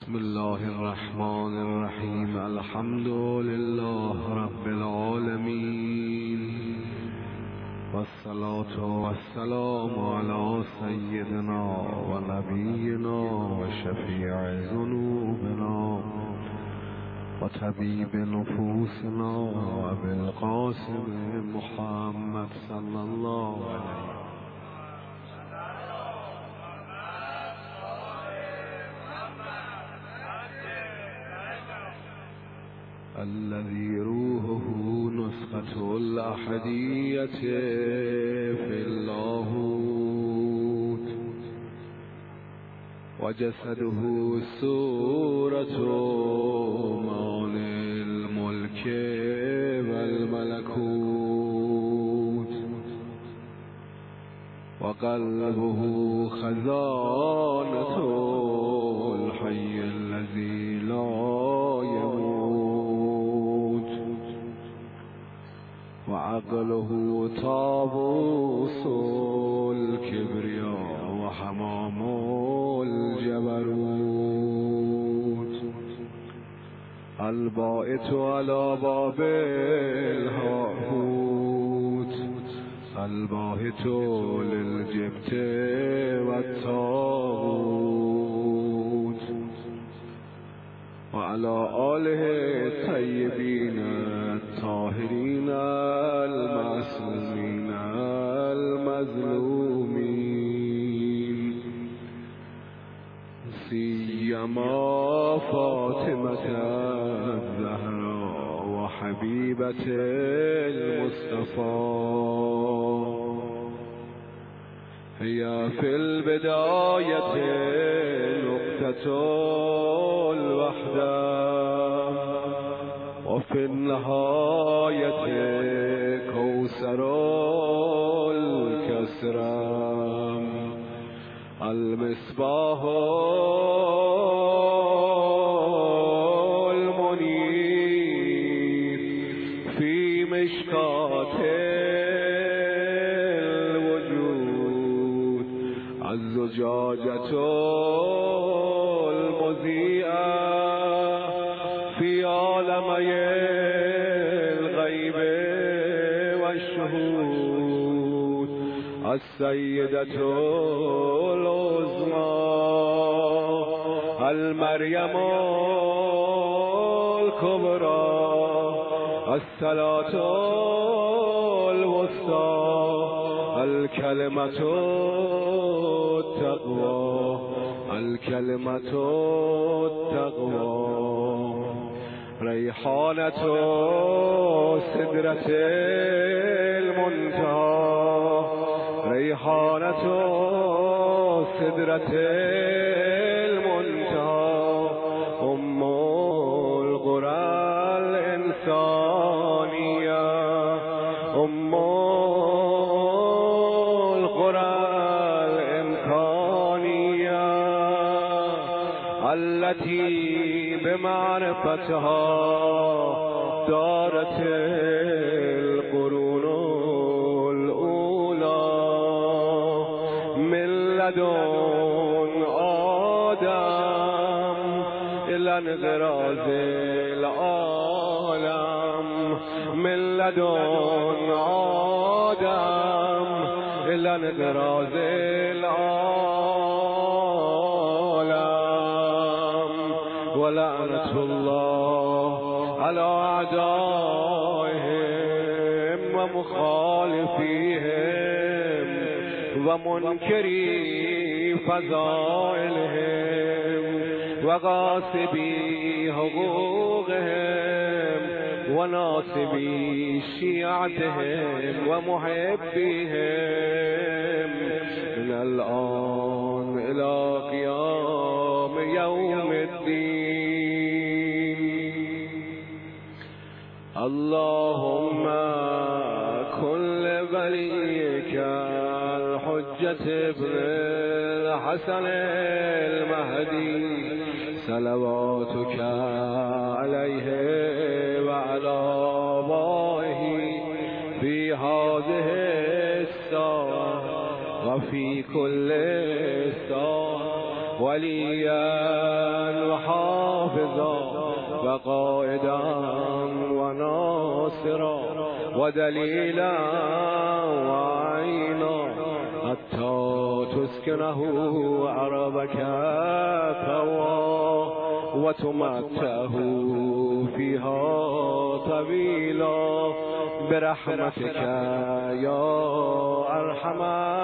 بسم الله الرحمن الرحیم. الحمد لله رب العالمین والصلاة والسلام علی سیدنا و نبینا و شفیع ذنوبنا و طبیب نفوسنا و بالقاسم محمد صلی الله علیه الذي روحه نسخة الأحدية في اللاهوت وجسده سورة مان الملك والملكوت وقلبه خزانة الحي الذي لا وعقله طاووس الكبرياء وحمام الجبروت البائت على باب الهاهوت الباهت للجبت والطاغوت وعلى آله الطيبين الطاهرين المعصومين المظلومين سيما فاطمة الزهراء وحبيبة المصطفى هي في البداية نقطة الوحدة وفي النهاية كوثر الكسرى المصباح المنير في مشكاة الوجود الزجاجة المضيئة في عالمي الغيب والشهود السيدة العظمى المريم الكبرى الصلاة الوسطى الكلمة التقوى الكلمة التقوى ريحانة سدرة المنتهى ريحانة سدرة المنتهى أم القرى الإنسانية أم القرى الإمكانية التي بمعرفتها دارت القرون الأولى من لدن آدم إلى انقراض العالم من لدن آدم إلى انقراض العالم ولعنة الله على أعدائهم ومخالفيهم ومنكري فضائلهم وغاصبي حقوقهم وناصبي شيعتهم ومحبيهم من الآن إلى قيام يوم الدين. اللهم كن لوليك الحجة ابن الحسن المهدي صلواتك عليه وعلى آبائه في هذه الساعة وفي كل ساعة وليا وحافظا حافظا و قائدا و ناصرا و دلیلا و عینا حتی تسکنه عربك طوا و تمتعه فيها طویلا برحمتك یا ارحم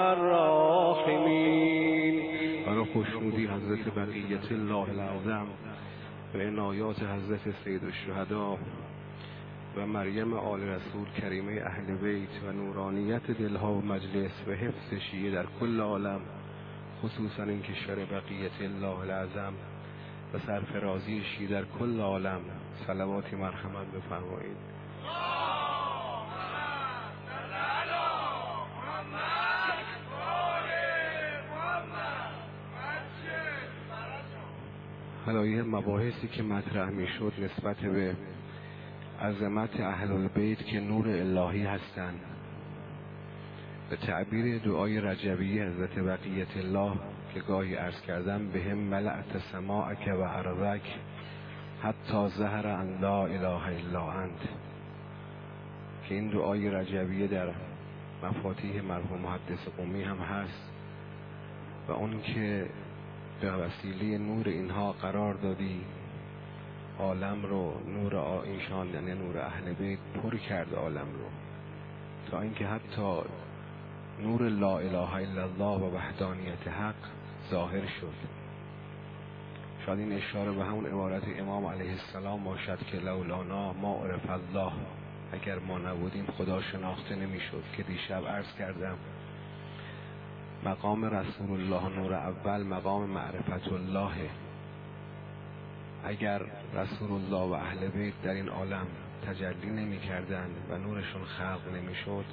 الراحمین. برای خوشنودی حضرت بقیت الله العظم و عنایات حضرت سید الشهدا و مریم آل رسول کریمه اهل بیت و نورانیت دلها و مجلس و حفظ شیعه در کل عالم، خصوصا این کشور بقیت الله العظم و سرفرازی شیعه در کل عالم، صلواتی مرحمت بفرمایید. حالا یه مباحثی که مطرح می شد نسبت به عظمت اهل البیت که نور الهی هستند، به تعبیر دعای رجبیه حضرت بقیت الله که گاهی عرض کردم، بهم ملأت سماعک و ارضک حتی ظهر ان لا اله الا انت، که این دعای رجبیه در مفاتیح مرحوم محدث قمی هم هست و اون که به وسیله نور اینها قرار دادی عالم رو، نور ایشان یعنی نور اهل بیت پر کرد عالم رو، تا اینکه حتی نور لا اله الا الله و وحدانیت حق ظاهر شد. شاید این اشاره به همون عبارت امام علیه السلام باشد که لولانا ما عرف الله، اگر ما نبودیم خدا شناخته نمیشد، که دیشب عرض کردم مقام رسول الله نور اول مقام معرفت الله. اگر رسول الله و اهل بیت در این عالم تجلی نمی کردن و نورشون خلق نمی شد،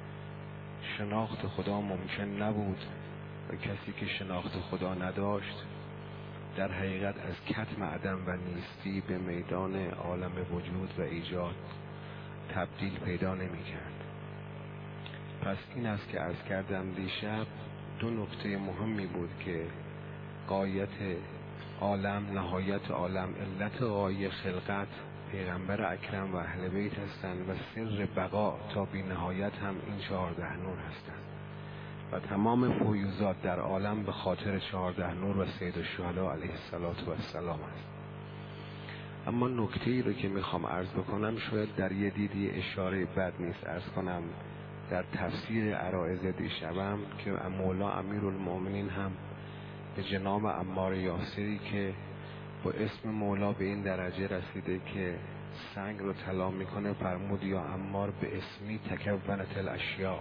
شناخت خدا ممکن نبود و کسی که شناخت خدا نداشت در حقیقت از کتم عدم و نیستی به میدان عالم وجود و ایجاد تبدیل پیدا نمی کرد. پس این است که عرض کردم دیشب دو نکته مهمی بود که غایت عالم، نهایت عالم، علت غایه خلقت پیغمبر اکرم و اهل بیت هستند و سر بقا تا بی نهایت هم این 14 نور هستند و تمام فیوضات در عالم به خاطر 14 نور و سید الشهدا علیه السلام است. اما نکته‌ای رو که میخوام عرض بکنم شاید در یه دیدی اشاره بد نیست عرض کنم. در تفسیر عرائض دیشبم که مولا امیرالمومنین هم به جناب عمار یاسری که با اسم مولا به این درجه رسیده که سنگ رو طلا میکنه فرمود یا عمار به اسمی تکونت الاشیاء،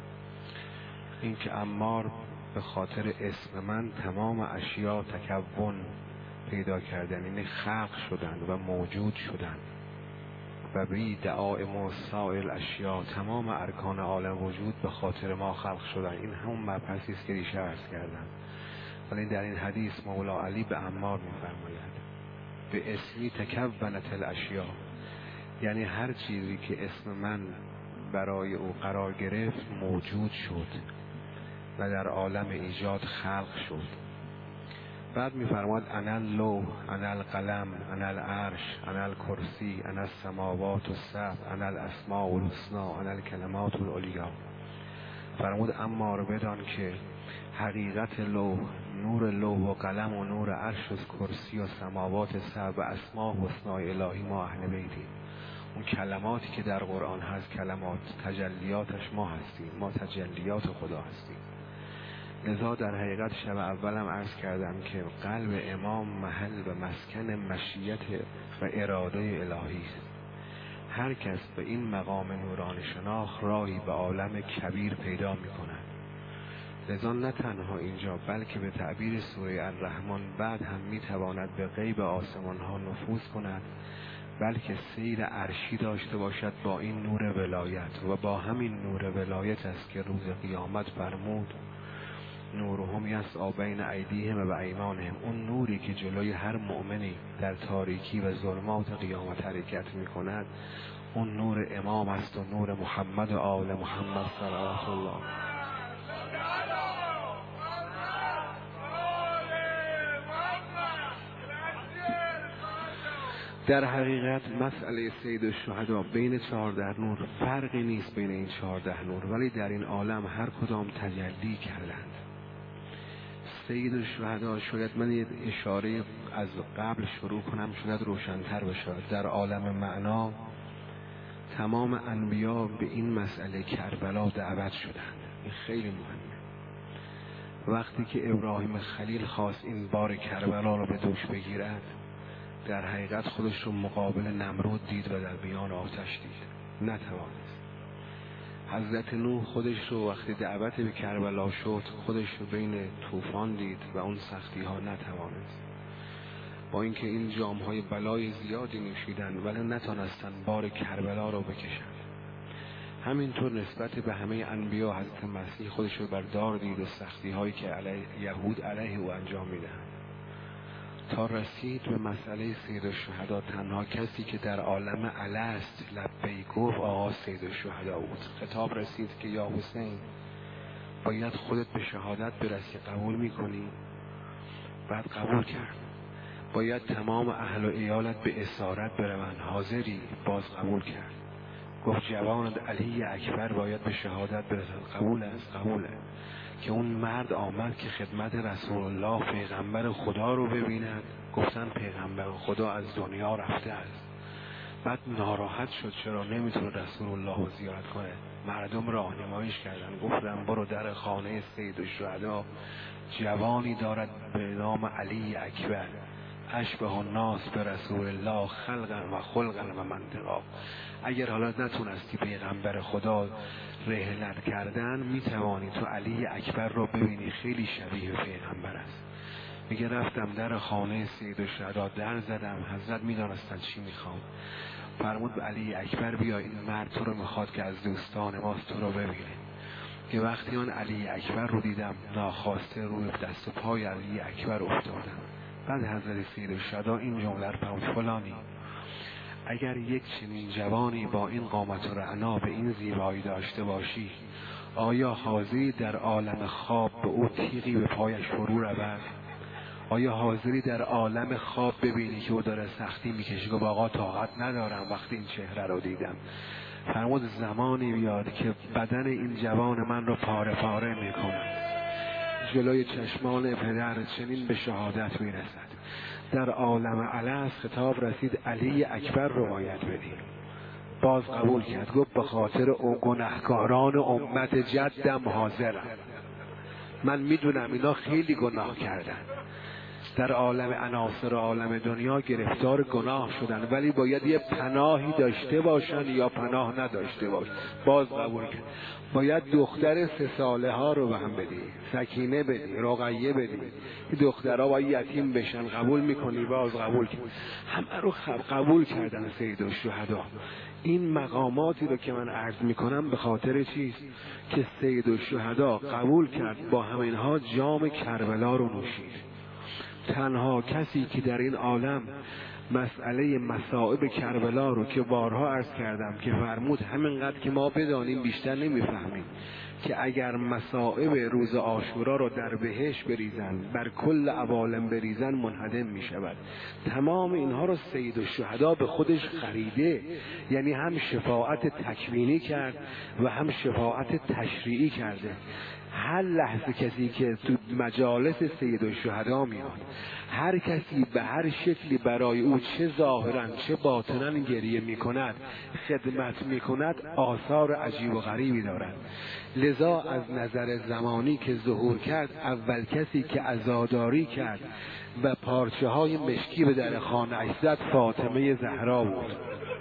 این که عمار به خاطر اسم من تمام اشیاء تکون پیدا کردن، یعنی خلق شدن و موجود شدن و بی دعائم و سائر اشیاء، تمام ارکان عالم وجود به خاطر ما خلق شدن. این همون مبحثی است که دیشب عرض کردم. ولی در این حدیث مولا علی به عمار می‌فرماید به اسمی تکونت الاشیاء، یعنی هر چیزی که اسم من برای او قرار گرفت موجود شد و در عالم ایجاد خلق شد. بعد می‌فرماید انا اللوح، انا القلم، انا العرش، انا الکرسی، انا السماوات السبع، انا الاسماء الحسنی، انا الکلمات العلیا. فرمود اما رو بدان که حقیقت لوح، نور لوح و قلم و نور عرش و کرسی و سماوات سبع و اسماء حسنای الهی ما اهل بیتیم. اون کلماتی که در قرآن هست کلمات تجلیاتش ما هستیم، ما تجلیات خدا هستیم. لذا در حقیقت شب اولم عرض کردم که قلب امام محل و مسکن مشیت و اراده الهی است. هر کس به این مقام نوران شناخت راهی به عالم کبیر پیدا می کند. لذا نه تنها اینجا بلکه به تعبیر سوره الرحمن بعد هم می تواند به غیب آسمان ها نفوذ کند، بلکه سیر عرشی داشته باشد با این نور ولایت و با همین نور ولایت است که روز قیامت فرمود نورهم یسعی بین ایدیهم و ایمانهم. اون نوری که جلوی هر مؤمنی در تاریکی و ظلمات قیامت حرکت می کند اون نور امام است و نور محمد و آل محمد صلوات الله. در حقیقت مسئله سید الشهدا بین 14 نور فرقی نیست بین این 14 نور، ولی در این عالم هر کدام تجلی کردند. سید الشهدا، شاید من یه اشاره از قبل شروع کنم شاید روشن‌تر بشه. در عالم معنا تمام انبیا به این مسئله کربلا دعوت شدند. این خیلی مهمه. وقتی که ابراهیم خلیل خواست این بار کربلا رو به دوش بگیرد، در حقیقت خودش رو مقابل نمرود دید و در میان آتش دید، نتوانست. حضرت نوح خودش رو وقتی دعوت به کربلا شد، خودش رو بین طوفان دید و اون سختی ها نتوانست. با اینکه این جام های بلای زیادی نوشیدن ولی نتونستن بار کربلا رو بکشن. همینطور نسبت به همه انبیا حضرت مسیح خودش رو بردار دید و سختی هایی که یهود علیه او انجام میدن، تا رسید به مسئله سید الشهدا. تنها کسی که در عالم الست لبیک گفت آقا سید الشهدا بود. خطاب رسید که یا حسین، باید خودت به شهادت برسی، قبول میکنی؟ بعد قبول کرد. باید تمام اهل و ایالت به اسارت بروند، حاضری؟ باز قبول کرد. گفت جوانت علی اکبر باید به شهادت برسد، قبول است؟ قبوله. که اون مرد آمد که خدمت رسول الله پیغمبر خدا رو ببیند، گفتن پیغمبر خدا از دنیا رفته است. بعد ناراحت شد چرا نمیتونه رسول الله رو زیارت کنه. مردم راهنماییش کردن، گفتن برو در خانه سید الشهدا جوانی دارد به نام علی اکبر، اشبه الناس به رسول الله خلقا و خلقا و منطقا. اگر حالا نتونستی پیغمبر خدا رحلت کردن، میتوانی تو علی اکبر رو ببینی، خیلی شبیه پیغمبر است. میگه رفتم در خانه سید الشهدا در زدم، حضرت میدانستن چی میخوام. فرمود به علی اکبر بیا، این مرد تو رو میخواد که از دوستان ماست، تو رو ببینه. که وقتی من علی اکبر رو دیدم، ناخواسته روی دست و پای علی اکبر افتادم. بعد حضرت سید الشهدا این جمله رو فرمود فلانی، اگر یک چنین جوانی با این قامت و رعنا به این زیبایی داشته باشی، آیا حاضری در عالم خواب به او تیغی به پایش فرو رود؟ آیا حاضری در عالم خواب ببینی که او داره سختی میکشه؟ گفت آقا طاقت ندارم وقتی این چهره رو دیدم. فرمود زمانی بیاد که بدن این جوان من رو پاره پاره میکنم، جلوی چشمان پدر چنین به شهادت میرسد. در عالم الست خطاب رسید علی اکبر رو باید بدیم. باز قبول کرد. گفت به خاطر او گناهکاران امت جدم حاضرم. من میدونم اینا خیلی گناه کردن، در عالم عناصر عالم دنیا گرفتار گناه شدن، ولی باید یه پناهی داشته باشن یا پناه نداشته باشن. باز قبول کرد. باید دختر 3 ساله ها رو به هم بدی، سکینه بدی، رقیه بدی، این دخترها باید یتیم بشن. قبول میکنی؟ باز قبول کرد. همه رو قبول کردن سید الشهدا. این مقاماتی رو که من عرض میکنم به خاطر چیست؟ که سید الشهدا قبول کرد، با همینها جام کربلا رو نوشید. تنها کسی که در این عالم مسئله مصائب کربلا رو که بارها عرض کردم که فرمود همینقدر که ما بدانیم بیشتر نمیفهمیم، که اگر مصائب روز عاشورا رو در بهشت بریزن، بر کل عوالم بریزن، منهدم می شود. تمام اینها رو سید الشهدا به خودش خریده. یعنی هم شفاعت تکوینی کرد و هم شفاعت تشریعی کرده. هر لحظه کسی که تو مجالس سید الشهدا میاد، هر کسی به هر شکلی برای او چه ظاهرا چه باطنا گریه میکند، خدمت میکند، آثار عجیب و غریبی دارد. لذا از نظر زمانی که ظهور کرد، اول کسی که عزاداری کرد و پارچه های مشکی به در خانه زد فاطمه زهرا بود.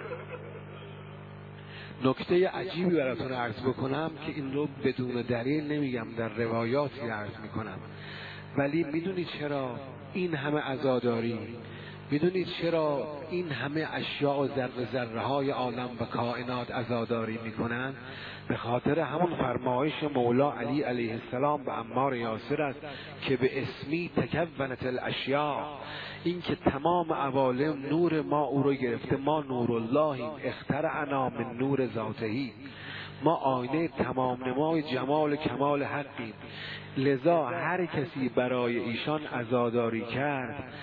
نکته عجیبی براتون عرض بکنم که این رو بدون دلیل نمیگم، در روایاتی عرض میکنم. ولی میدونید چرا این همه عزاداری؟ میدونید چرا این همه اشیاء و ذره ذره های عالم و کائنات عزاداری میکنن؟ به خاطر همون فرمایش مولا علی علیه السلام به عمار یاسر است که به اسمی تکونت الاشیاء. این که تمام عوالم نور ما او رو گرفته، ما نور اللهیم، اخترعنا من نور ذاتهی، ما آینه تمام نمای جمال کمال حقیم. لذا هر کسی برای ایشان عزاداری کرد،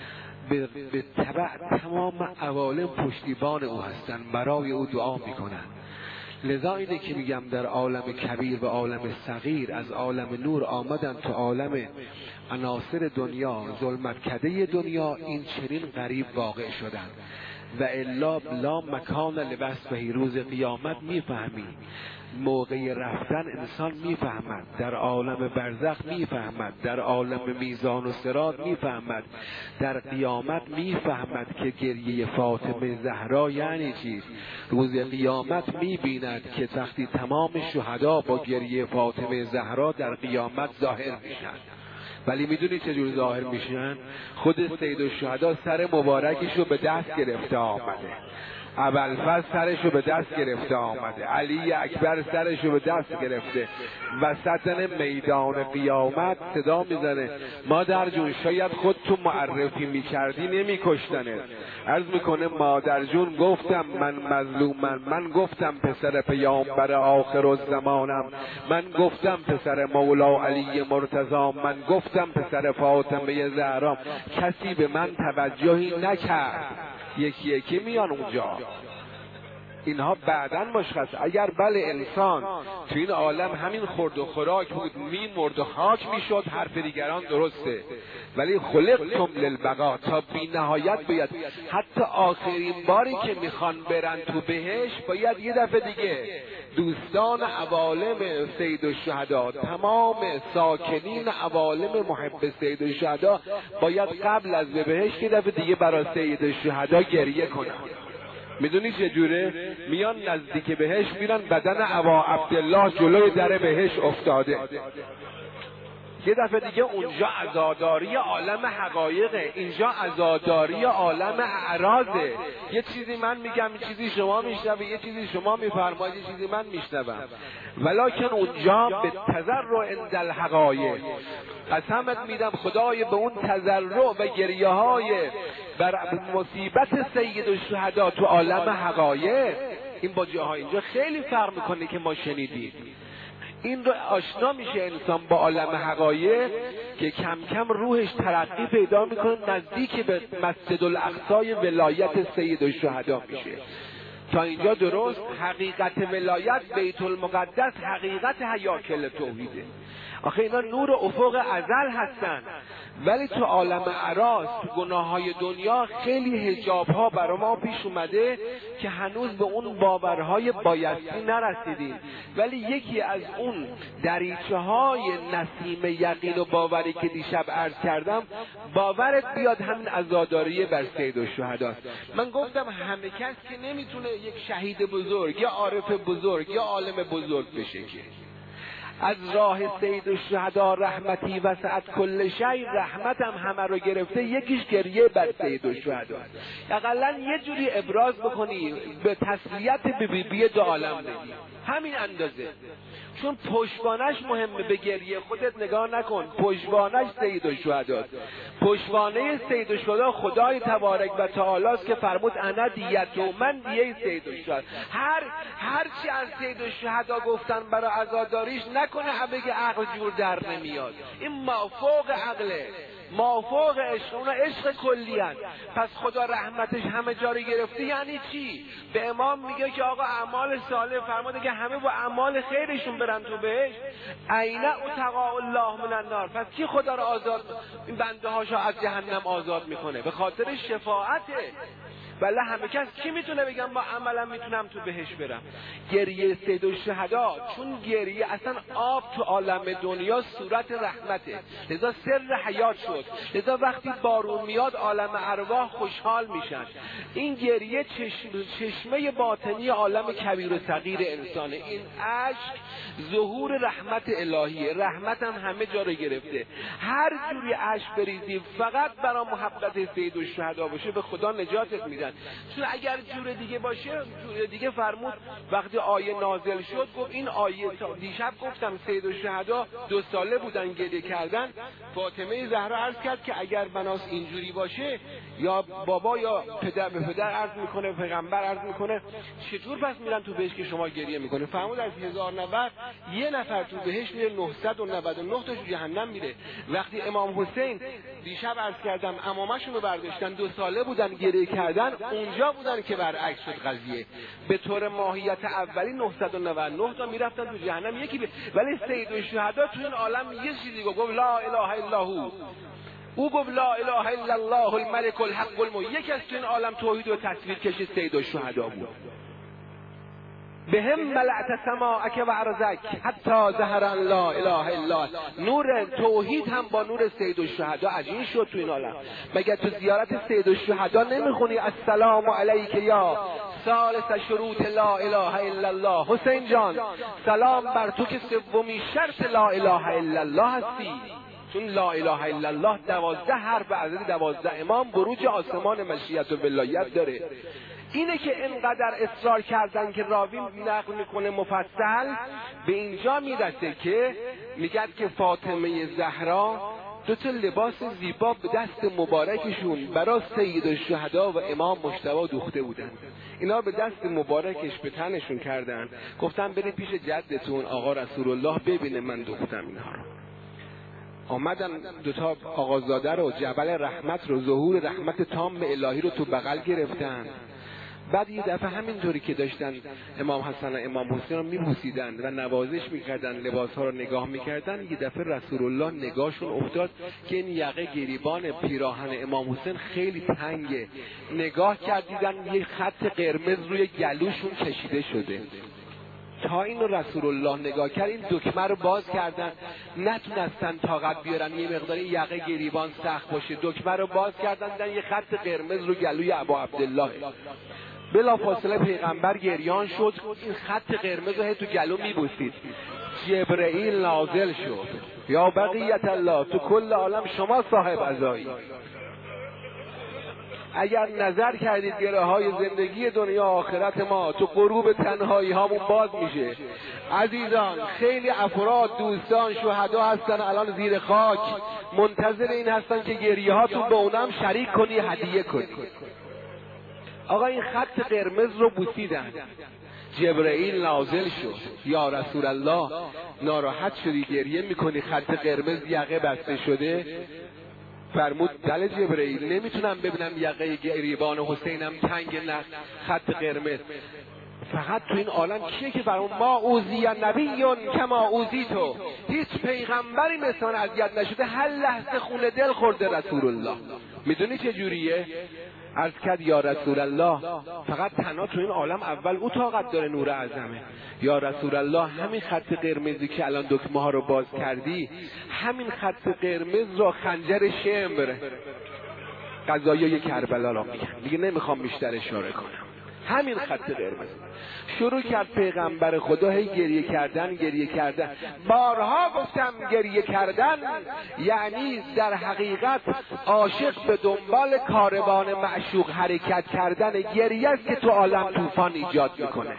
به تبع تمام عوالم پشتیبان او هستند، برای او دعا میکنند. لذا اینه که میگم در عالم کبیر و عالم صغیر از عالم نور آمدن تو عالم عناصر دنیا، ظلمت کده دنیا، این چنین غریب واقع شدن. و الا لا مکان لوصفه، روز قیامت میفهمی، موقع رفتن انسان میفهمد، در عالم برزخ میفهمد، در عالم میزان و صراط میفهمد، در قیامت میفهمد که گریه فاطمه زهرا یعنی چیست. روز قیامت میبیند که وقتی تمام شهدا با گریه فاطمه زهرا در قیامت ظاهر میشن. ولی میدونی چجور ظاهر میشن؟ خود سید الشهدا سر مبارکشو به دست گرفته آمده، ابوالفضل سرشو به دست گرفته آمده، علی اکبر سرشو به دست گرفته، وسط میدان قیامت صدا میزنه مادر جون شاید خود تو معرفی میکردی نمیکشتنه. عرض میکنه مادر جون گفتم من مظلومم، من گفتم پسر پیامبر آخر الزمانم، من گفتم پسر مولا علی مرتضی، من گفتم پسر فاطمه زهرا، کسی به من توجهی نکرد. یکی یکی میان اونجا. اینها بعداً مشخص. اگر بله انسان تو این عالم همین خورد و خوراک بود میمرد و خاک میشد، حرف دیگران درسته، ولی خلقتم للبقا، تا بی نهایت باید حتی آخرین باری که میخوان برن تو بهشت باید یه دفعه دیگه دوستان عوالم سید الشهدا، تمام ساکنین عوالم محب سید الشهدا باید قبل از به بهشت یه دفعه دیگه برای سید الشهدا گریه کنن. میدونی چجوره؟ میان نزدیک بهشت میرن، بدن ابا عبدالله جلوی در بهشت افتاده، یه دفعه دیگه اونجا عزاداری عالم حقایقه، اینجا عزاداری عالم اعراضه. یه چیزی من میگم، یه چیزی شما میشنوی، یه چیزی شما میفرمایید، یه چیزی من میشنوم. ولکن اونجا به تضرع عند الحقایق، قسمت میدم خدای به اون تضرع و گریه های بر مصیبت سید الشهدا تو عالم حقایق، این با جاهای اینجا خیلی فرق میکنه که ما شنیدیم. این رو آشنا میشه انسان با عالم حقایق که کم کم روحش ترقی پیدا میکنه، نزدیک به مسجد الاقصی ولایت سید الشهدا میشه. تا اینجا درست؟ حقیقت ولایت بیت المقدس حقیقت هیاکل توحیده. آخه اینا نور افق ازل هستن، ولی تو عالم اعراض، تو گناههای دنیا خیلی حجاب ها برای ما پیش اومده که هنوز به اون باورهای بایستی نرسیدیم. ولی یکی از اون دریچه های نسیم یقین و باوری که دیشب عرض کردم، باورت بیاد همین عزاداری بر سید الشهداست. من گفتم همه کس که نمیتونه یک شهید بزرگ یا عارف بزرگ یا عالم بزرگ بشه که از راه سید الشهدا رحمتی وسعت کل شی، رحمتم همه رو گرفته، یکیش گریه بر سید الشهدا. اقلا یه جوری ابراز بکنی به تسلیت به بیبی دو عالم بگی، همین اندازه. چون پشتوانش مهمه، به گریه خودت نگاه نکن، پشتوانش سید الشهدا. پشتوانه سید الشهدا خدای تبارک و تعالی است که فرمود انا دیت و من دیه سید الشهدا. هر چی از سید الشهدا گفتن برای عزاداریش نکنه بگه عقل جور در نمیاد، این مافوق عقله، مافوق عشق، اونا عشق کلی هست. پس خدا رحمتش همه جا رو گرفته. یعنی چی؟ به امام میگه که آقا اعمال صالح فرموده که همه با اعمال خیرشون برن تو بهشت. عین اتقاء الله من النار. پس کی خدا رو آزاد، این بنده هاشو از جهنم آزاد میکنه؟ به خاطر شفاعته. ولی همه کس کی میتونه بگم با عملم میتونم تو بهش برم؟ گریه سید الشهدا، چون گریه اصلا آب تو عالم دنیا صورت رحمته، لذا سر حیات شد. لذا وقتی بارون میاد عالم ارواح خوشحال میشن. این گریه چشمه باطنی عالم کبیر و صغیر انسانه. این اشک ظهور رحمت الهیه. رحمت هم همه جا رو گرفته. هر جوری اشک بریزی فقط برای محبت سید الشهدا باشه به خدا نجاتت میدن. چون اگر جور دیگه باشه، جور دیگه فرمود وقتی آیه نازل شد گفت این آیه، دیشب گفتم سید الشهدا 2 ساله بودن گریه کردن. فاطمه زهرا عرض کرد که اگر بناس اینجوری باشه، یا بابا یا پدر به پدر عرض میکنه، پیغمبر عرض میکنه چطور پس میرن تو بهشت که شما گریه میکنه؟ فرمود از 1000 نفر یه نفر تو بهشت میره، 999 تاش جهنم میره. وقتی امام حسین دیشب عرض کردم عمامشون رو برداشتن 2 ساله بودن گریه کردن، اونجا بودن که برعکس شد قضیه. به طور ماهیت اولی 999 تا میرفتن تو جهنم یکی ولی سید الشهدا تو این عالم یه چیزی گفت لا اله الا هو. او گفت لا اله الا الله الملك الحق المبین. یکی از تو این عالم توحید و تصویر کشید سید الشهدا بود. بهم ملأت سماعک و ارضک حتی ظهر ان لا اله الا. نور توحید هم با نور سید الشهدا عجین شد تو این عالم. مگر تو زیارت سید الشهدا نمیخونی السلام علیک یا ثالث شروط لا اله الا الله؟ حسین جان سلام بر تو که سومین شرط لا اله الا الله هستی. چون لا اله الا الله 12 حرف عدد 12 امام بروج آسمان مشیت و ولایت داره. اینه که اینقدر اصرار کردن که راوی نقل میکنه مفصل به اینجا میرسه که میگد که فاطمه زهرا 2 لباس زیبا به دست مبارکشون برای سید الشهدا و امام مجتبی دوخته بودن. اینا به دست مبارکش به تنشون کردن، گفتن برید پیش جدتون آقا رسول الله ببینه من دوختم اینها رو. آمدن 2 آقازاده رو، جبل رحمت رو، ظهور رحمت تام الهی رو تو بغل گرفتن. بعد یه دفعه همینطوری که داشتن امام حسن و امام حسین رو میبوسیدن و نوازش میکردن، لباسها رو نگاه میکردن، یه دفعه رسول الله نگاهشون افتاد که این یقه گریبان پیراهن امام حسین خیلی تنگه. نگاه کردیدن یه خط قرمز روی گلوشون کشیده شده. تا این رسول الله نگاه کرد، این دکمه رو باز کردن، نتونستن طاقت بیارن یه مقداری یقه گریبان سخت باشه. دکمه رو باز کردن، دیدن یه خط قرمز رو گلوی ابا عبدالله. بلا فاصله پیغمبر گریان شد، این خط قرمز رو تو گلو میبوسید. جبرئیل نازل شد یا بقیت الله، تو کل عالم شما صاحب عزایی. اگر نظر کردید گره های زندگی دنیا آخرت ما تو غروب تنهایی هامون باز میشه. عزیزان خیلی افراد دوستان شهدا هستن الان زیر خاک، منتظر این هستن که گریه هاتون با اونم شریک کنی، هدیه کنی. آقا این خط قرمز رو بوسیدن، جبرئیل نازل شد یا رسول الله ناراحت شدی گریه میکنی خط قرمز یقه بسته شده؟ فرمود بله جبرئیل، نمیتونم ببینم یقه گریبان حسینم تنگ خط قرمز. فقط تو این عالم کیه که فرمود ما اوذی نبیون کما اوذی تو؟ هیچ پیغمبری مثل من اذیت نشده، هر لحظه خون دل خورده رسول الله. میدونی چه جوریه؟ عرض کرد یا رسول الله فقط تنها تو این عالم اول او طاقت داره، نور اعظمه. یا رسول الله همین خط قرمزی که الان دکمه ها رو باز کردی، همین خط قرمز رو خنجر شمر قضایای کربلا رو میگن، دیگه نمیخوام بیشتر اشاره کنم. همین خط قرمز شروع کرد پیغمبر خدا هی گریه کردن. بارها گفتم گریه کردن یعنی در حقیقت عاشق به دنبال کاروان معشوق حرکت کردن. گریه است که تو عالم طوفان ایجاد میکنه.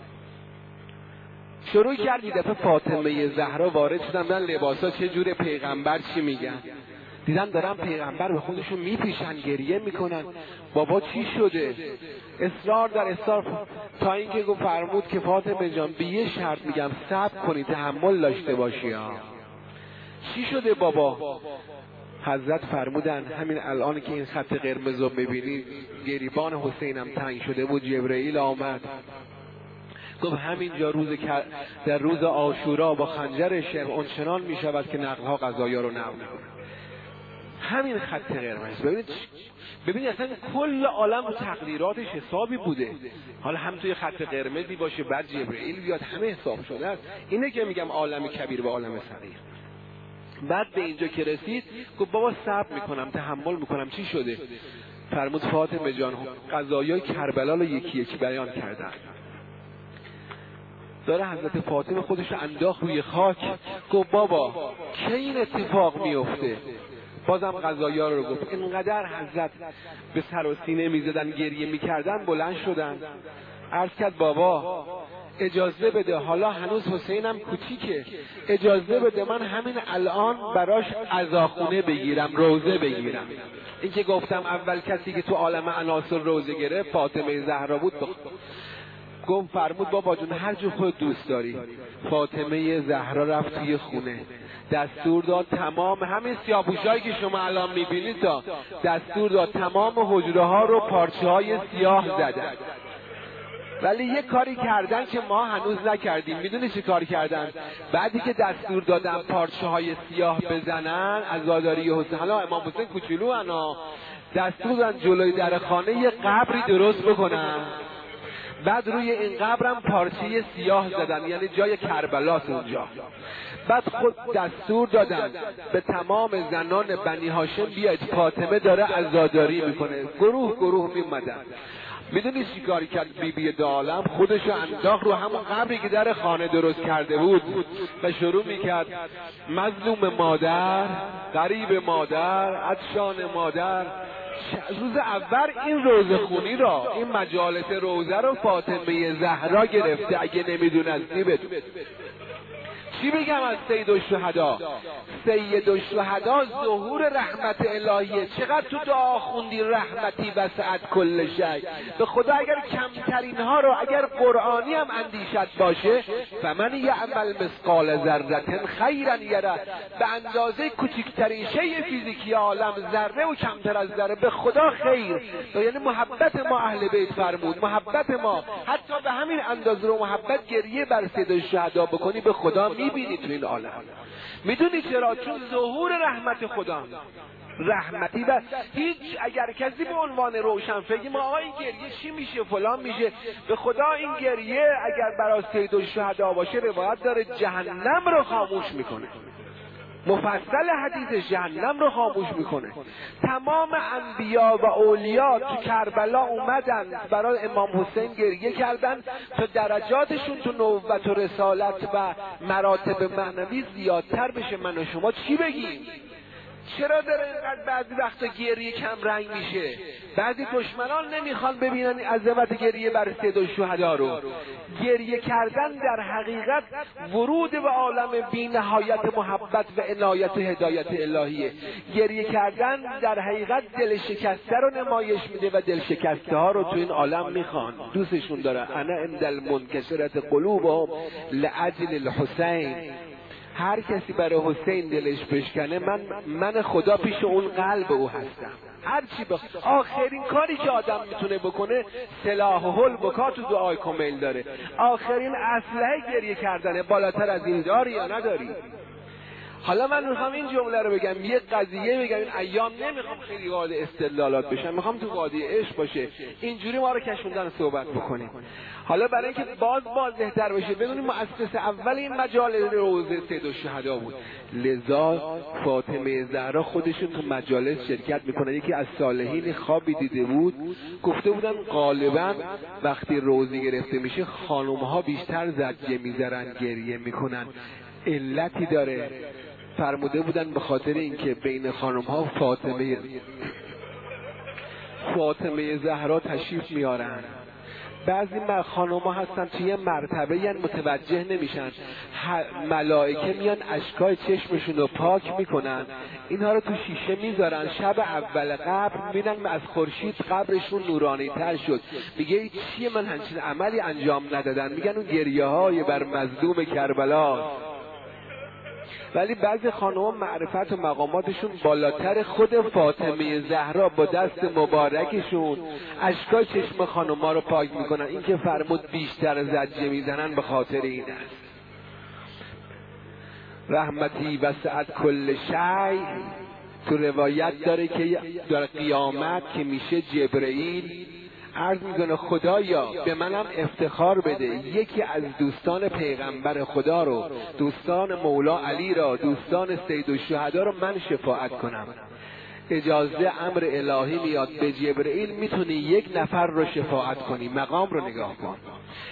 شروع کرد یه دفعه فاطمه زهرا وارد شدن، من لباسا چه جوره، پیغمبر چی میگن. دیدن دارن پیغمبر به خودشون میپیشن، گریه میکنن. بابا چی شده؟ اصرار در اصرار، تا اینکه گفت فرمود که فاطمه جان به یه شرط میگم صبر کنی، تحمل داشته باشی. چی شده بابا؟ حضرت فرمودن همین الان که این خط قرمز رو ببینی گریبان حسینم تنگ شده بود، جبرئیل آمد گفت همینجا در روز عاشورا با خنجر شمع اونچنان میشود که نقلها قضایا رو نقل میکنه. همین خط قرمز. ببینید اصلا کل عالم و تقدیراتش حسابی بوده. حالا هم توی خط قرمزی باشه بعد جبرئیل بیاد، همه حساب شده است. اینه که میگم عالم کبیر و عالم صغیر. بعد به اینجا که رسید گفت بابا صبر میکنم، تحمل میکنم. چی شده؟ فرمود فاطمه جان قضایای کربلا رو یکی یکی بیان کردن. داره حضرت فاطمه خودش انداخت روی خاک، گفت بابا کی این اتفاق میفته؟ بازم قضایا رو گفت. اینقدر حضرت به سر و سینه میزدن، گریه میکردن، بلند شدن. عرض کرد بابا اجازه بده، حالا هنوز حسینم کوچیکه، اجازه بده من همین الان براش عزاخونه بگیرم، روزه بگیرم. این که گفتم اول کسی که تو عالم عناصر روزه گرفت فاطمه زهرا بود. گفت فرمود بابا جون هر جو خود دوست داری. فاطمه زهرا رفت توی خونه، دستور داد تمام همین سیاه‌پوشایی که شما الان میبینید تا دستور داد تمام حجره ها رو پارچه های سیاه زدن. ولی یه کاری کردن که ما هنوز نکردیم. میدونی چه کار کردن؟ بعدی که دستور دادن پارچه های سیاه بزنن عزاداری حسین، حالا امام حسین کوچولو انا، دستور دادن جلوی در خانه یه قبری درست بکنن، بعد روی این قبرم پارچه سیاه زدن، یعنی جای کربلاست اونجا. بعد خود دستور دادن به تمام زنان بنی هاشم بیاید فاطمه داره عزاداری میکنه. گروه گروه میومدن. میدونی چی کاری کرد بیبی دو عالم؟ خودشو انداخت رو همون قبری که در خانه درست کرده بود و شروع میکرد مظلوم مادر، غریب مادر، عطشان مادر. روز اول این روزه خونی را، این مجالس روزه رو فاطمه زهرا گرفته. اگه نمیدونستی بدون. چی بگم از سید الشهدا؟ سید الشهدا ظهور رحمت الهیه. چقدر تو دعا خوندی رحمتی وسعت کل شی. به خدا اگر کمترین ها رو، اگر قرآنی هم اندیشت باشه، فمن یعمل مثقال ذره خیرا یره، به اندازه کوچکترین شیء فیزیکی عالم، ذره و کمتر از ذره، به خدا خیر. یعنی محبت ما اهل بیت فرمود، محبت ما حتی به همین اندازه رو محبت گریه بر سید الشهدا بکنی به خدا میبینی تو این عالم. میدونی چرا؟ چون ظهور رحمت خدا رحمتی. و هیچ اگر کسی به عنوان روشنفکر ما آقا این گریه چی میشه فلان میشه، به خدا این گریه اگر برای سید الشهدا باشه روایت داره جهنم رو خاموش میکنه. مفصل حدیث جهنم رو خاموش میکنه. تمام انبیا و اولیا تو کربلا اومدن برای امام حسین گریه کردن تا درجاتشون تو نبوت و رسالت و مراتب معنوی زیادتر بشه. من و شما چی بگیم؟ چرا داره اینقدر بعضی وقتا گریه کم رنگ میشه؟ بعضی دشمنان نمیخوان ببینن عظمت گریه بر سید الشهدا رو. گریه کردن در حقیقت ورود به عالم بی نهایت محبت و عنایت و هدایت الهیه. گریه کردن در حقیقت دل شکسته رو نمایش میده و دل شکسته ها رو تو این عالم میخوان، دوستشون داره. انا عند المنکسرة قلوبهم لاجل الحسین. هر کسی برای حسین دلش بشکنه، من خدا پیش اون قلب او هستم. هر چی آخرین کاری که آدم میتونه بکنه سلاح البکا تو دعای کمیل داره. آخرین اسلحه گریه کردنه. بالاتر از این داری یا نداری؟ حالا من میخوام این جمله رو بگم، یه قضیه بگم. این ایام نمیخوام خیلی وارد استدلالات بشم، میخوام تو وادی عشق باشه، اینجوری ما رو کشوندن صحبت بکنیم. حالا برای اینکه باز بهتر بشه بدونیم مؤسس اول این مجالس روزه سید الشهدا بود. لذا فاطمه زهرا خودشون تو مجالس شرکت میکنن. یکی از صالحین خوابی دیده بود، گفته بودن غالبا وقتی روزه گرفته میشه خانم‌ها بیشتر زجه میزنن، گریه میکنن. علتی داره. فرموده بودن به خاطر اینکه بین خانم‌ها فاطمه زهرا تشریف میارن. بعضی خانم‌ها هستن توی مرتبه یعنی متوجه نمیشن، ملائکه میان اشکای چشمشون رو پاک میکنن، اینها رو تو شیشه میذارن. شب اول قبر میبینن از خورشید قبرشون نورانی تر شد. میگه چیه من همچین عملی انجام ندادن؟ میگن اون گریه های بر مظلوم کربلا. ولی بعضی خانم‌ها معرفت و مقاماتشون بالاتر خود فاطمه زهرا، با دست مبارکشون اشکای چشم خانم‌ها رو پاک میکنن. این که فرمود بیشتر زجه میزنن به خاطر این است. رحمتی وسعت کل شی. تو روایت داره که در قیامت که میشه جبرئیل عرض میکنه خدایا به منم افتخار بده یکی از دوستان پیغمبر خدا رو، دوستان مولا علی را، دوستان سید الشهدا رو من شفاعت کنم. اجازه امر الهی میاد به جبرئیل، میتونی یک نفر رو شفاعت کنی. مقام رو نگاه کن.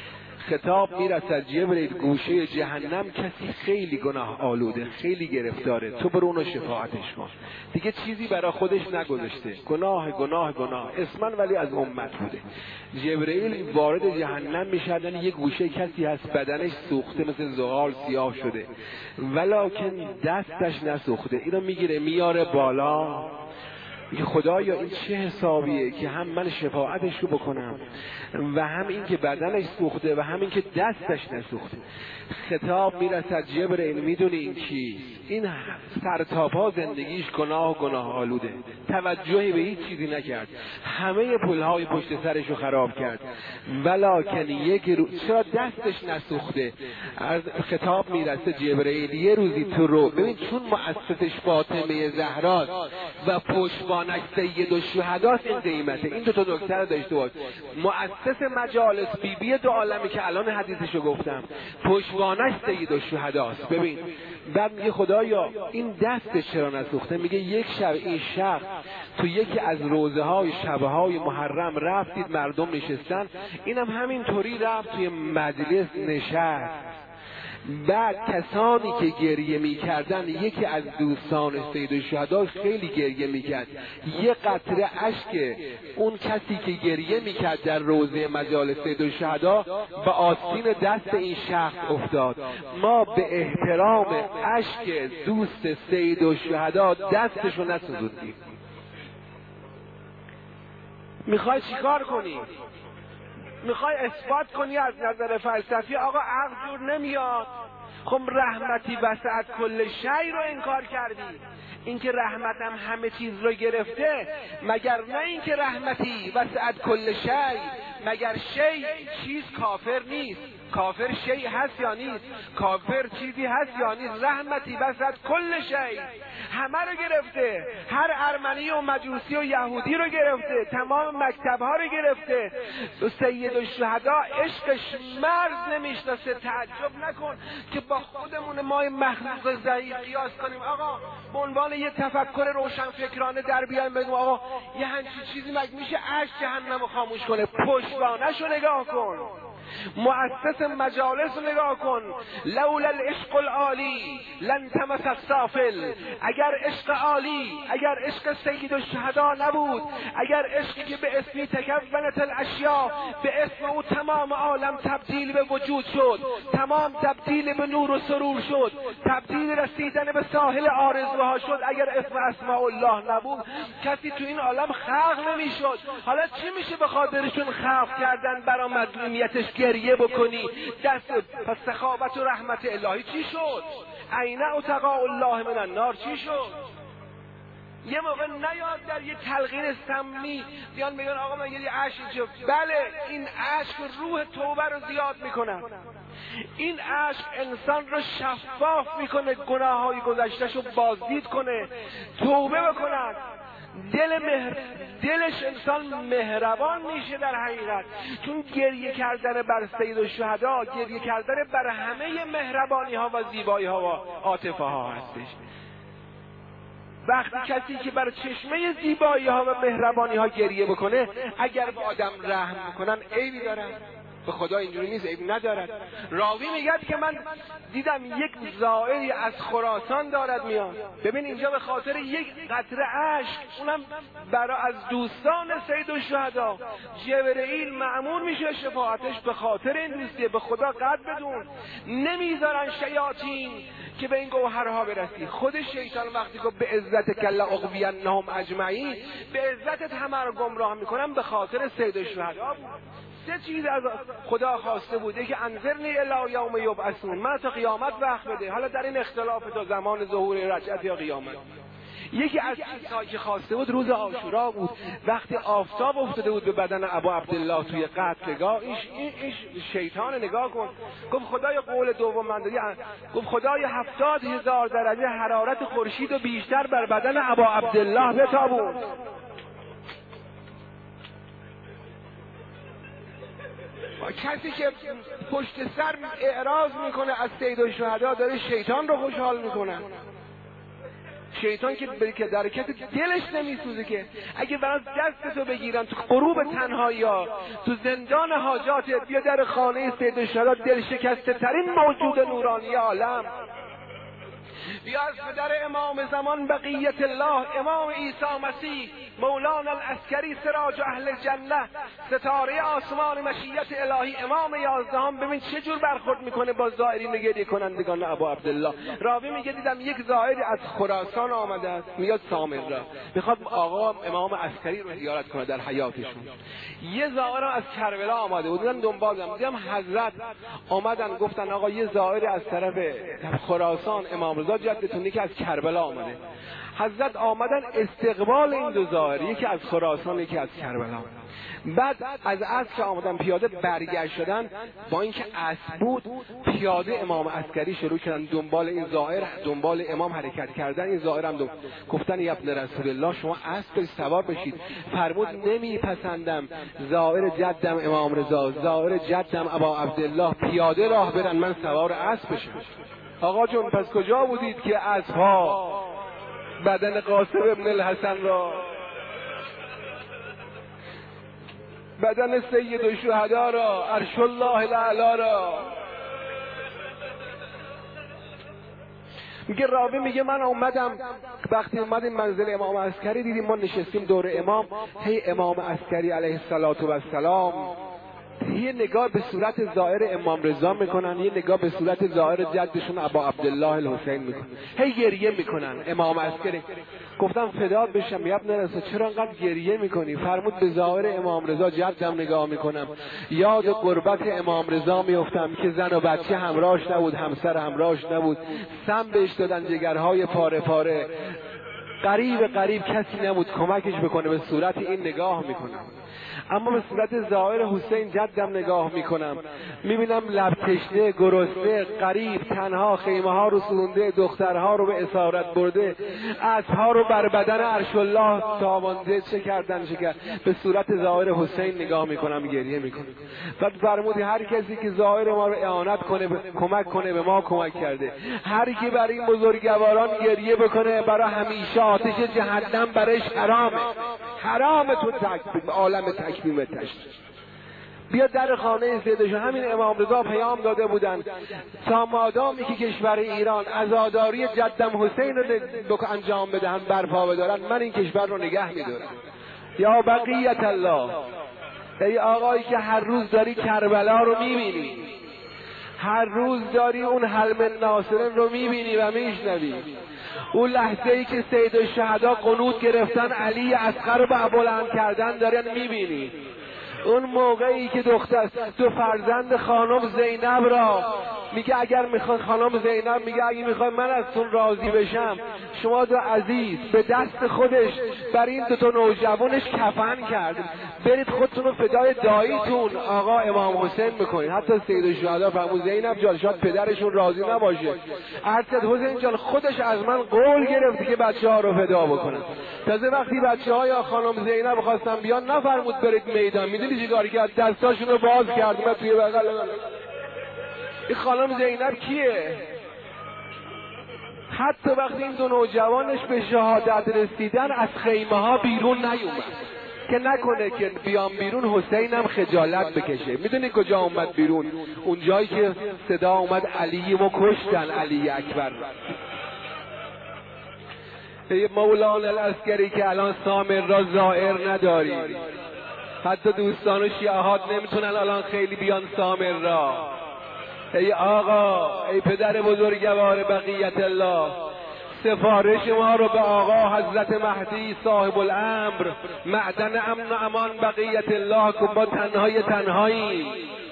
خطاب میرسد جبرئیل گوشه جهنم کسی خیلی گناه آلوده، خیلی گرفتاره، تو برو اونو شفاعتش کن. دیگه چیزی برای خودش نگذاشته، گناه گناه گناه، اسمن ولی از امت بوده. جبرئیل وارد جهنم میشدن، یه گوشه کسی هست بدنش سوخته مثل زغال سیاه شده ولکن دستش نسوخته، اینو میگیره میاره بالا، میگه خدایا این چه حسابیه که هم من شفاعتش رو بکنم و هم این که بدنش سوخته و هم این که دستش نسوخته. خطاب میرسد جبرئیل میدونی این کیست؟ این سرتاپا زندگیش گناه و گناه آلوده، توجهی به هیچ چیزی نکرد، همه پلهای پشت سرش رو خراب کرد ولکن چرا دستش نسوخته؟ از خطاب میرسه جبرئیل یه روزی تو رو ببین، چون مؤسسش فاطمه زهراست و پشتبانش سید الشهداست، این قیمته. این دو تا دکتر داشته باش، مؤسس مجالس بیبی دو عالمی که الان حدیثشو گفتم، پشتبانش سید الشهداست. ببین بعد میگه خدایا این دستش چرا نسوخته؟ میگه یک شب این شخص تو یکی از روزه های شبه های محرم رفتید مردم نشستن، اینم همینطوری رفت توی مجلس نشست، بعد کسانی که گریه میکردن، یکی از دوستان سید الشهدا خیلی گریه میکرد، یه قطره اشک اون کسی که گریه میکرد در روضه مجالس سید الشهدا به آستین دست این شخص افتاد. ما به احترام اشک دوست سید الشهدا دستشو نسوزوندیم. میخوای چیکار کنی؟ میخوای اثبات کنی از نظر فلسفی آقا عقل جور نمیاد؟ خب رحمتی وسعت کل شی رو انکار کردی. اینکه رحمتم همه چیز رو گرفته، مگر نه اینکه رحمتی وسعت کل شی، مگر شی چیز کافر نیست؟ کافر شی هست یا نیست؟ کافر چیزی هست یا نیست؟ رحمتی وسعت کل شی، همه رو گرفته، هر ارمنی و مجوسی و یهودی رو گرفته، تمام مکتبها رو گرفته. سید الشهدا عشقش مرز نمیشناسه. تعجب نکن که با خودمون ما مخلوق ضعیف قیاس کنیم. آقا به عنوان یه تفکر روشنفکرانه در بیایم بگیم آقا یه همچین چیزی مگه میشه اشک جهنم رو خاموش کنه؟ پشتوانش رو نگاه کن، مؤسس مجالس رو نگاه کن. لولا العشق العالی لن تمس السافل، اگر عشق عالی، اگر عشق سید الشهدا نبود، اگر عشقی که به اسمی تکونت الاشیاء، به اسم او تمام عالم تبدیل به وجود شد، تمام تبدیل به نور و سرور شد، تبدیل رسیدن به ساحل آرزوها شد، اگر اسم اسماء الله نبود کسی تو این عالم خلق نمیشد. حالا چی میشه به خاطرشون خلق کردن برای مظلومیتش گریه بکنی؟ دست پس سخاوت و رحمت الهی چی شد؟ عین اتقاء الله من النار چی شد؟ یه موقع نیاد در یه تلقین سمی بیان بگن آقا من یه عشق، بله این عشق روح توبه رو زیاد میکنن، این عشق انسان رو شفاف میکنه، گناههای گذشتهش رو بازدید کنه، توبه بکنن، دلش انسان مهربان میشه در حقیقت. چون گریه کردن بر سید الشهدا گریه کردن بر همه مهربانی ها و زیبایی ها و عاطفه ها هستش. وقتی کسی که بر چشمه زیبایی ها و مهربانی ها گریه بکنه، اگر به آدم رحم میکنن عیبی دارن؟ به خدا اینجوری نیست، عیب ندارد. راوی میگه که من دیدم یک زائری از خراسان دارد میاد. ببین اینجا به خاطر یک قطره اشک، اونم برای از دوستان سید الشهدا، جبرئیل مأمور میشه شفاعتش به خاطر این دوستیه. به خدا قد بدون نمیذارن شیاطین که به این گوهرها برسی. خود شیطان وقتی که به عزت کلا اغوینهم اجمعین، به عزتت همه رو گمراه میکنم، به خاطر سید الشهدا بود. سه چیز از خدا خواسته بوده که انظرنی الی یوم یبعثون، من تا قیامت وقت بده. حالا در این اختلاف تا زمان ظهور رجعت یا قیامت. یکی از چیزهایی که خواسته بود روز عاشورا بود، وقتی آفتاب افتاده بود به بدن ابا عبدالله توی قتلگاه. این شیطان نگاه کن، گفت خدای قول دوم من دادی، گفت خدای 70,000 درجه حرارت خورشید و بیشتر بر بدن ابا عبدالله بتابون. کسی که پشت سر اعراض میکنه از سید الشهدا داره شیطان رو خوشحال میکنه. شیطان که در حرکت دلش نمیسوزه که اگه برات دستتو بگیرن تو غروب تنهایی ها تو زندان حاجاتت، بیا در خانه سید الشهدا، دل شکسته ترین موجود نورانی عالم، بیا از پدر امام زمان بقیت الله امام عیسی مسیح مولانا العسکری سراج اهل جنه، ستاره آسمان مشیت الهی امام 11، ببین چه جور برخورد میکنه با زائرین گریه کنندگان ابا عبدالله. راوی میگه دیدم یک زائری از خراسان آمده است، میاد سامره، میخواد آقا امام عسکری رو زیارت کنه در حیاتشون. یه زائر از کربلا آمده بود، دیدم دنبالم، دیدم حضرت آمدن گفتن آقا یه زائر از طرف خراسان امام رضا جدتون که از کربلا آمده. حضرت آمدن استقبال این دو زائر، یکی از خراسان یکی از کربلا. بعد از عصر که آمدن پیاده برگشت شدن، با اینکه عصر بود پیاده امام عسکری شروع کردن دنبال این زائر، دنبال امام حرکت کردن. این زائر هم گفتن یا ابن رسول الله شما اسب سوار بشید. فرمود نمیپسندم زائر جدم امام رضا، زائر جدم ابا عبدالله پیاده راه برن، من سوار اسب بشم. آقا جون پس کجا بودید که اسبها بدن قاسم ابن الحسن را، بدن سید الشهدا را، عرش الله الاعلی را؟ میگه راوی میگه من اومدم، وقتی اومدیم منزل امام عسکری دیدیم ما نشستیم دور امام، هی امام عسکری علیه السلام یه نگاه به صورت ظاهر امام رضا میکنن، یه نگاه به صورت ظاهر جدشون ابا عبدالله الحسین میکنن، هی گریه میکنن. امام عسکری گفتم فدات بشم یا ابن رسول چرا انقدر گریه میکنی؟ فرمود به ظاهر امام رضا جدم نگاه میکنم، یاد قربت امام رضا میافتم که زن و بچه همراهش نبود، همسر همراهش نبود، سم بهش دادن جگرهای پاره پاره، قریب کسی نبود کمکش بکنه. به صورت این نگاه میکنم، اما به صورت ظاهر حسین جدم نگاه میکنم، میبینم لب تشنه، گرسنه، غریب، تنها، خیمه ها رو سرونده، دخترها رو به اسارت برده، اسبها رو بر بدن عرش الله تابانده، چه کردن. به صورت ظاهر حسین نگاه میکنم، گریه میکنم. بعد فرمودی هر کسی که ظاهر ما رو اعانت کنه، کمک کنه، به ما کمک کرده. هر کی برای این بزرگواران گریه بکنه، برای همیشه آتش جهنم برایش حرامه تو عالم تکمیم تشریف. بیا در خانه سیدش. همین امام رضا پیام داده بودن تا مادامی که کشور ایران عزاداری جدم حسین رو انجام بدهن، برپا بدارن، من این کشور رو نگه میدارم. یا بقیت الله، ای آقایی که هر روز داری کربلا رو میبینی، هر روز داری اون حلم الناصرین رو میبینی و میشنوی، اون لحظه ای که سید الشهدا قنوت گرفتن علی اصغر رو بلند کردن دارن میبینی، اون موقعی که دو فرزند خانم زینب را میگه اگر میخوای، خانم زینب میگه اگه میخوای من از تون راضی بشم، شما دو عزیز به دست خودش بر این دو تا نوجوانش کفن کرد، برید خودتون رو فدای داییتون آقا امام حسین میکنید. حتی سید الشهدا فرمود زینب جان شاید پدرشون راضی نباشه، ارتد حسین جان خودش از من قول گرفت که بچه ها رو فدا بکنن. تازه وقتی بچه ها یا خانم زینب خواستن بیان نفرمود برید میدان، میدونی چیکار کرد؟ دستاشون رو باز کرد من توی بغل من. این خانم زینب کیه؟ حتی وقتی این دو نوجوانش به شهادت رسیدن از خیمه ها بیرون نیومد که نکنه که بیان بیرون حسینم خجالت بکشه. میدونی کجا اومد بیرون؟ اون جایی که صدا اومد علی و کشتن، علی اکبر. مولانا العسکری که الان سامر را زائر نداری، حتی دوستان و شیعهات نمیتونن الان خیلی بیان سامر را. ای آقا، ای پدر بزرگوار بقیت الله، سفارش ما رو به آقا حضرت مهدی صاحب الامر، معدن امن و امان بقیت الله کن. با تنهایی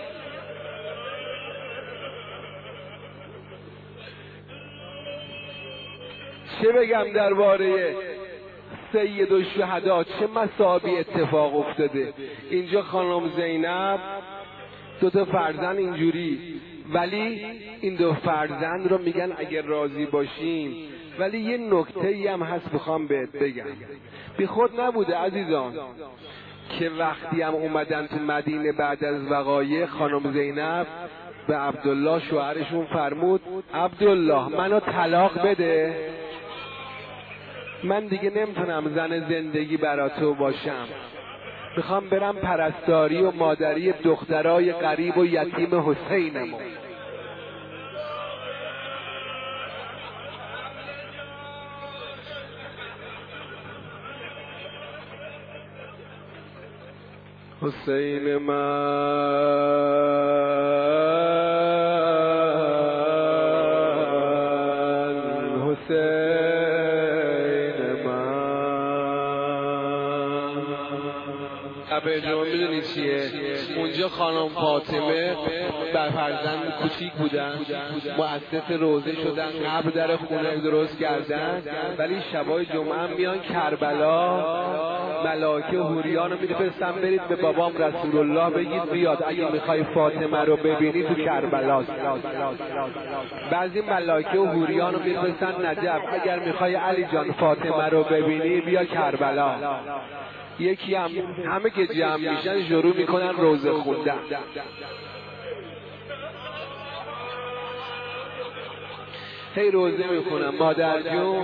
چه بگم درباره سید الشهدا؟ چه مصابی اتفاق افتاده اینجا. خانم زینب دو تا فرزند اینجوری، ولی این دو فرزند رو میگن اگر راضی باشیم. ولی یه نکته‌ای هم هست بخوام بهت بگم، بی خود نبوده عزیزان که وقتی هم اومدن تو مدینه بعد از وقایع، خانم زینب به عبدالله شوهرشون فرمود عبدالله منو طلاق بده. من دیگه نمیتونم زن زندگی برا تو باشم. میخوام برم پرستاری و مادری دخترای غریب و یتیم حسینمو. حسین من، حسین من. ابه جان میدونی چیه؟ اونجا خانم فاطمه بر فرزند کوچیک بودن، مؤسس روزه شدن، قبر در خونه درست کردن، ولی شبای جمعه میان کربلا، ملائکه و حوریان رو میفرستن برید به بابام رسول الله بگید بیاد اگه میخوای فاطمه رو ببینی تو کربلاست. بعضی ملائکه و حوریان رو میفرستن نجف اگر میخوای علی جان فاطمه رو ببینی بیا کربلا. یکی هم همه که جمع میشن شروع میکنن روزه خوندن. هی روزه میکنم مادر جون،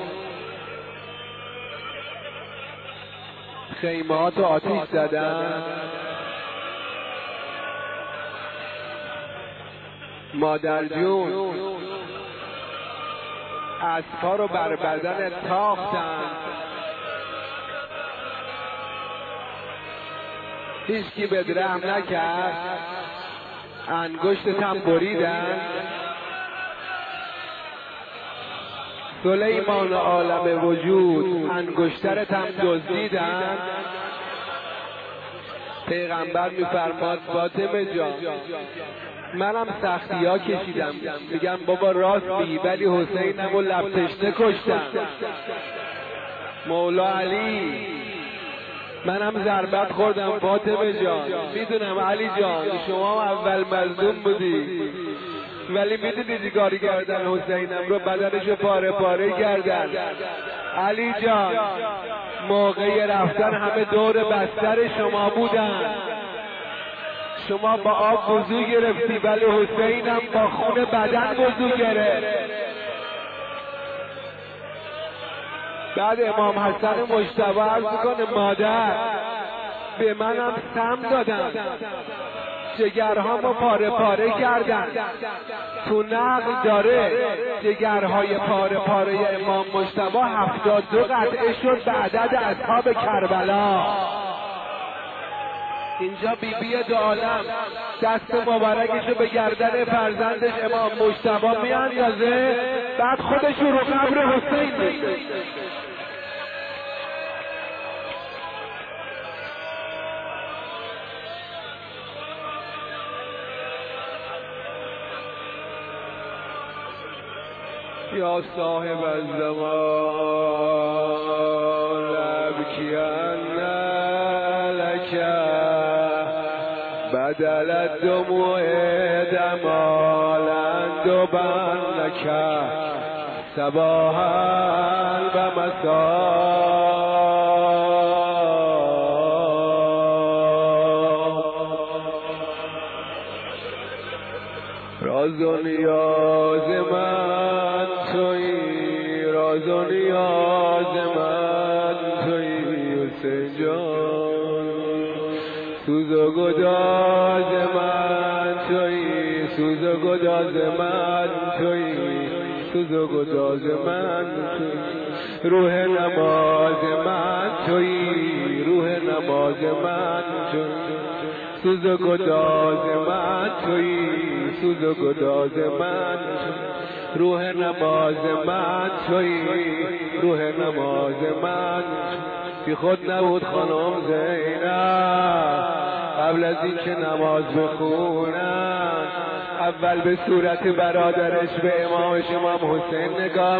خیمه‌هاتو آتیش زدن، مادر جون اسب‌ها رو بر بدن تاختن، هیچکی به رحم نکرد، انگشتت هم بریدن. سلیمان عالم وجود انگشترت هم دزدیدن. پیغمبر میفرماد فاطمه جان منم سختی ها کشیدم، میگم بابا راست میگی ولی حسینم و لب تشنه کشتم. مولا علی منم ضربت خوردم فاطمه جان، میدونم علی جان شما اول مظلوم بودی ولی میدونی چیکار کردن حسینم رو، بدنشو پاره پاره کردن. علی جان موقع رفتن همه دور بستر شما بودن، شما با آب وضو گرفتی ولی حسینم با خون بدن وضو گرفت. بعد امام حسن مجتبی عرض میکنه مادر به منم سم دادن، جگرهامو پاره پاره کردن. تو نقل داره جگرهای پاره پاره امام مجتبی 72 قطعه شد به عدد اصحاب کربلا. اینجا بیبی دو عالم دست مبارکشو به گردن فرزندش امام مجتبی میاندازه، بعد خودش رو قبر حسین میذاره. یا صاحب الزمان ابکی ان لک بدل الدموع دمالا دبنک صباحا و مساء. راز و نیاز من تویی، راز و نیاز من تویی حسین جان، سوز و گداز من تویی، سوز و گداز من تویی، سوز و گداز من تویی، روح نماز من تویی، روح نماز من تویی، سوز و گداز من تویی، سوز و گداز من تویی، روح نماز من تویی، روح نماز من. بی خود نبود خانم زینب قبل از این که نماز بخونن اول به صورت برادرش به امامش امام حسین نگاه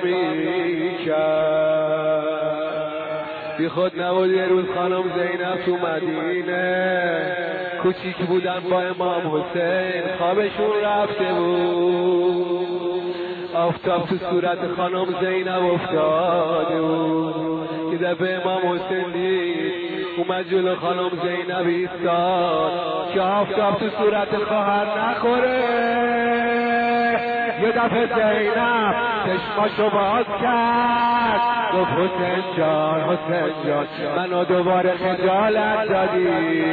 میکرد. بی خود نبود یه روز خانم زینب تو مدینه کوچیک بودن با امام حسین، خوابشون رفته بود، آفتاب تو صورت خانم زینب افتاده بود. یه دفعه امام حسین دید اومد جلو خانم زینب ایستاد که آفتاب تو صورت خواهر نخوره. یه دفعه زینب چشماشو باز کرد گفت حسین جان منو دوباره خجالت دادی،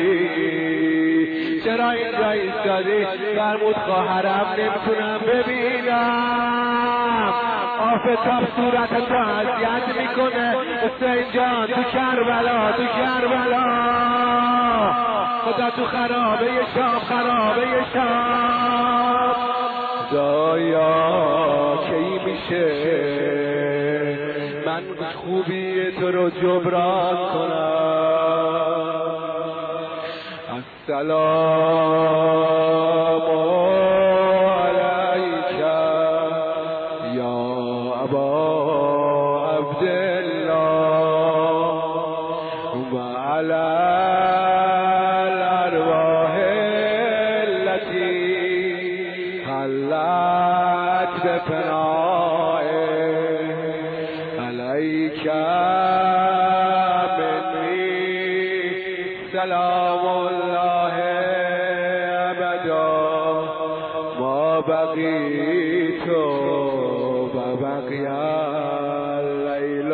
چرا اینجا ایستادی؟ فرمود خواهرم نمیتونم ببینم، آفتاب صورتتو اذیت میکنه. حسین جان تو کربلا خدا تو خرابه شام خدایا کی میشه من خوبی تو رو جبران کنم؟ السلام علیک یا ابا عبدالله و علی الارواح التي حلت بفنائه علیک سلام الله ابدا ما بقیت و بقی اللیل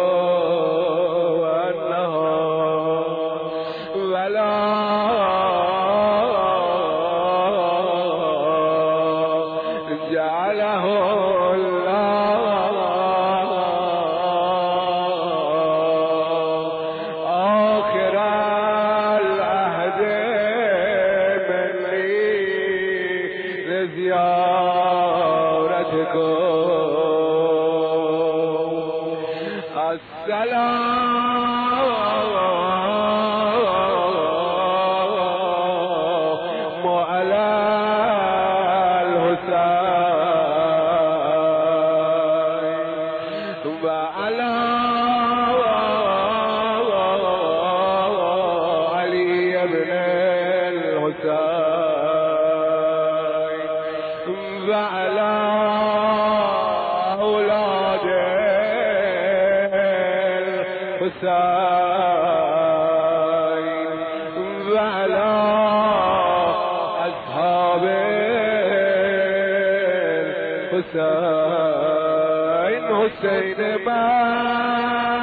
و النهار ولا جعله السلام على الحسين وعلى علي بن الحسين وعلى أولاد الحسين وعلى أصحاب الحسين حسين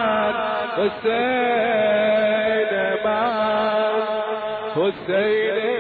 من